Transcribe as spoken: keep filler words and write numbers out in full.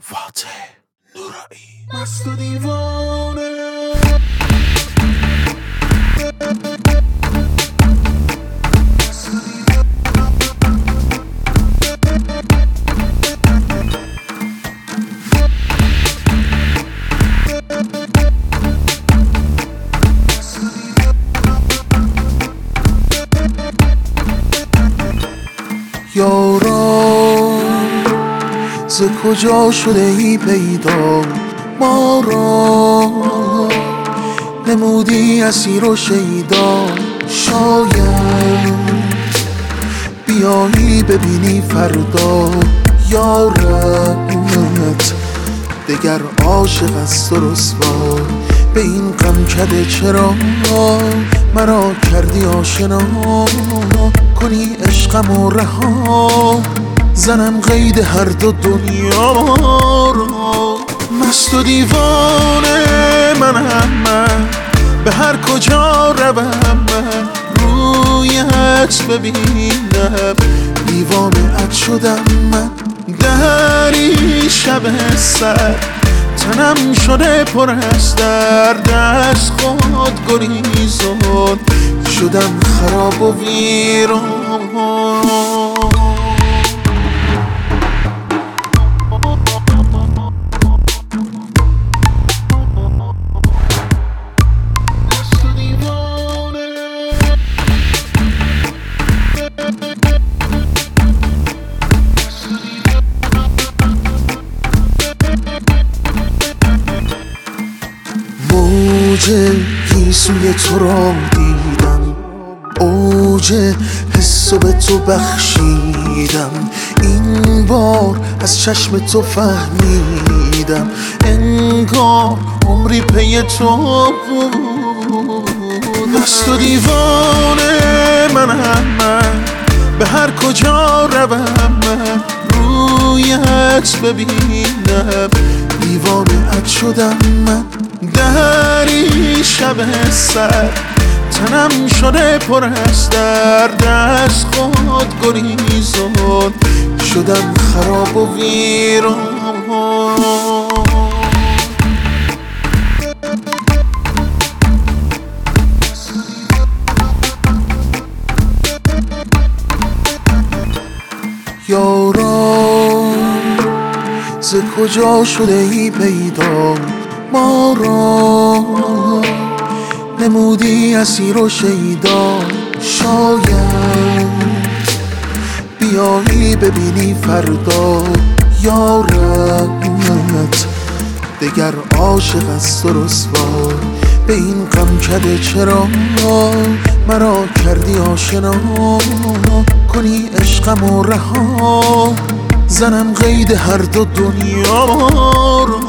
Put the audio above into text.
فاتح نورایی مست و دیوانه. یارا ز کجا شده ای پیدا، ما را نمودی اسیر و شیدا. شاید بیایی ببینی فردا یارت دگر عاشق است و رسوا. به این غم کده چرا مرا کردی آشنا، کنی عشقم و رها زنم قید هر دو دنیا را. مست و دیوانه منم من، به هر کجا روم من رویت ببینم. دیوانه ات شدم من دری شب سر، تنم شده پر از درد از خود گریزان. شدم خراب و ویران. موج گیسوی تو را دیدم، اوج حسو به تو بخشیدم. این بار از چشم تو فهمیدم انگار عمری پی تو بود. مست و دیوانه منم من، به هر کجا روم من رویت ببینم. دیوانه ات شدم من دری شب سر، تنم شده پر از درد از خود گریزان. شدم خراب و ویران. یارا ز کجا شده ای پیدا، ما را نمودی اسیر و شیدا. شاید بیایی ببینی فردا یارت دگر عاشق است و رسوا. به این غم کده چرا مرا کردی آشنا، کنی عشقم و رها زنم قید هر دو دنیا را.